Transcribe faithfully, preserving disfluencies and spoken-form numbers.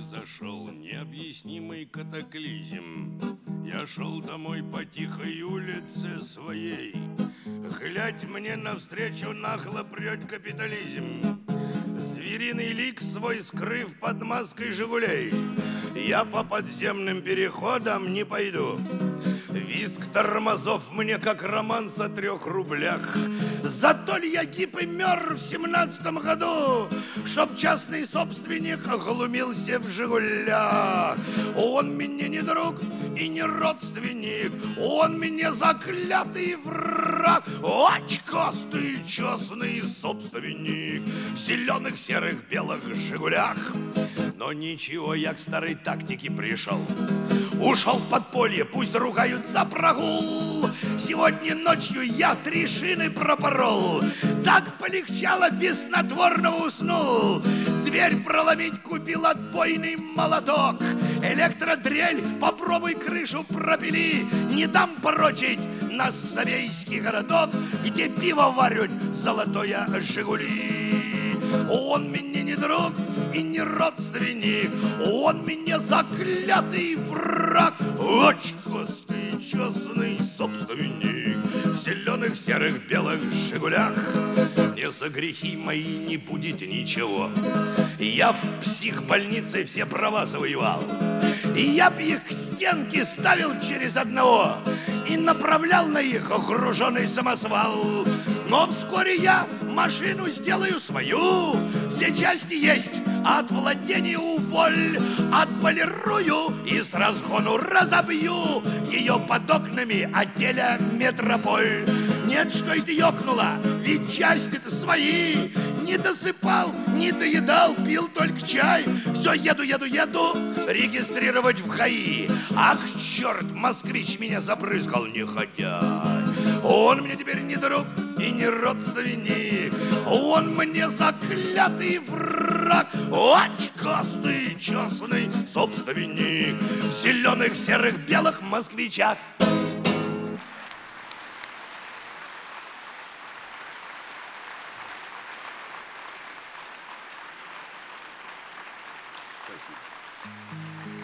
произошел необъяснимый катаклизм. Я шел домой по тихой улице своей. Глядь, мне навстречу нагло прет капитализм. Звериный лик свой скрыв под маской «Жигулей». Я по подземным переходам не пойду. Визг тормозов мне как романс о трех рублях. Зато ли я гиб и мер в семнадцатом году, чтоб частный собственник глумился в «Жигулях». Он мне не друг и не родственник, он мне заклятый враг. Очкастый частный собственник в зеленых, серых, белых «Жигулях». Но ничего, я к старой тактике пришел. Ушел в подполье, пусть ругают за прогул. Сегодня ночью я три шины пропорол. Так полегчало, без снотворного уснул. Дверь проломить купил отбойный молоток. Электродрель, попробуй крышу пропили. Не дам порочить на Совейский городок, где пиво варят золотое «Жигули». Он мне не друг и не родственник, он мне заклятый враг. Очкастый частный собственник в зеленых, серых, белых «Жигулях». Мне за грехи мои не будет ничего. Я в психбольнице все права завоевал. И я б их к стенке ставил через одного и направлял на их окруженный самосвал. Но вскоре я машину сделаю свою. Все части есть, от владения уволь. Отполирую и с разгону разобью ее под окнами отеля «Метрополь». Нет, что это ёкнуло, ведь части-то свои. Не досыпал, не доедал, пил только чай. Все еду, еду, еду регистрировать в ГАИ. Ах, черт, москвич меня забрызгал негодяй. Он мне теперь не друг и не родственник, он мне заклятый враг. Очкастый частный собственник в зеленых, серых, белых москвичах. Спасибо.